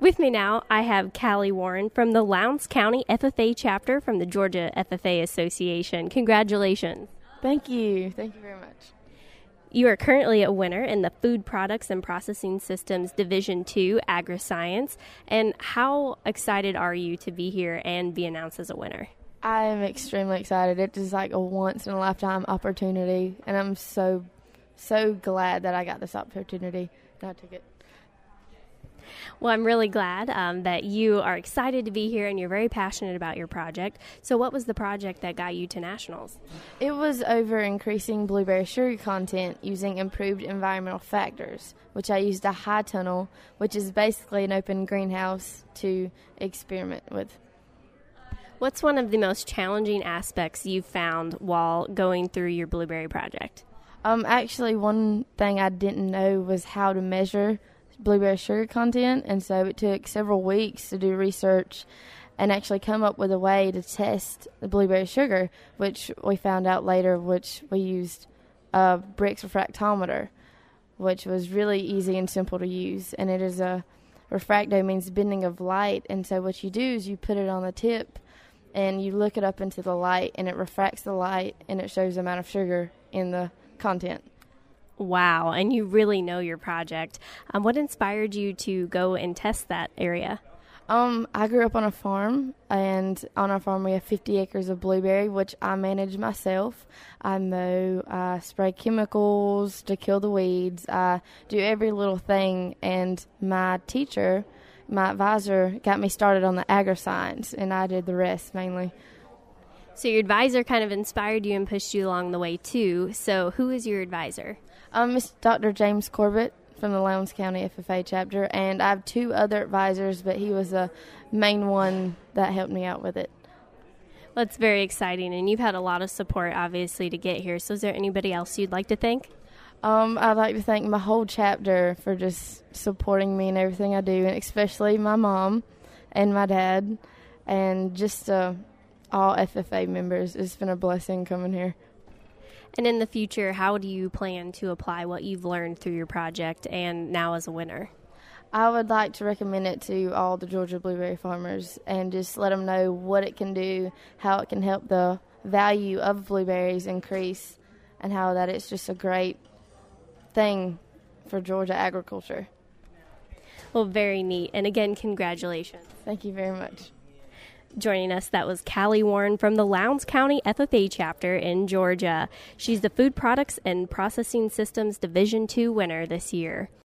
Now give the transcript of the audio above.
With me now, I have Callie Warren from the Lowndes County FFA chapter from the Georgia FFA Association. Congratulations. Thank you. Thank you very much. You are currently a winner in the Food Products and Processing Systems Division II Agri-Science. And how excited are you to be here and be announced as a winner? I am extremely excited. It is like a once-in-a-lifetime opportunity, and I'm so glad that I got this opportunity and I took it. Well, I'm really glad that you are excited to be here and you're very passionate about your project. So what was the project that got you to nationals? It was over increasing blueberry sugar content using improved environmental factors, which I used a high tunnel, which is basically an open greenhouse to experiment with. What's one of the most challenging aspects you've found while going through your blueberry project? Actually, one thing I didn't know was how to measure blueberry sugar content, and so it took several weeks to do research and actually come up with a way to test the blueberry sugar, which we found out later, which we used a Brix refractometer, which was really easy and simple to use. And it is a refracto means bending of light, and so what you do is you put it on the tip and you look it up into the light, and it refracts the light and it shows the amount of sugar in the content. Wow, and you really know your project. What inspired you to go and test that area? I grew up on a farm, and on our farm we have 50 acres of blueberry, which I manage myself. I mow, I spray chemicals to kill the weeds, I do every little thing, and my teacher, my advisor, got me started on the agri-science, and I did the rest mainly. So your advisor kind of inspired you and pushed you along the way too. So who is your advisor? Mr. Dr. James Corbett from the Lowndes County FFA chapter, and I have two other advisors, but he was the main one that helped me out with it. Well, it's very exciting, and you've had a lot of support, obviously, to get here. So is there anybody else you'd like to thank? I'd like to thank my whole chapter for just supporting me in everything I do, and especially my mom and my dad, and just all FFA members. It's been a blessing coming here. And in the future, how do you plan to apply what you've learned through your project and now as a winner? I would like to recommend it to all the Georgia blueberry farmers and just let them know what it can do, how it can help the value of blueberries increase, and how that it's just a great thing for Georgia agriculture. Well, very neat. And again, congratulations. Thank you very much. Joining us, that was Callie Warren from the Lowndes County FFA chapter in Georgia. She's the Food Products and Processing Systems Division II winner this year.